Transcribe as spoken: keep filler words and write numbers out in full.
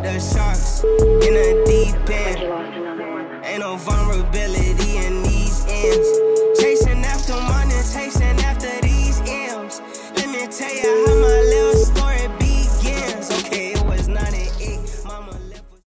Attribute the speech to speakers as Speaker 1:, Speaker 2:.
Speaker 1: like the sharks in a deep end. Ain't no vulnerability.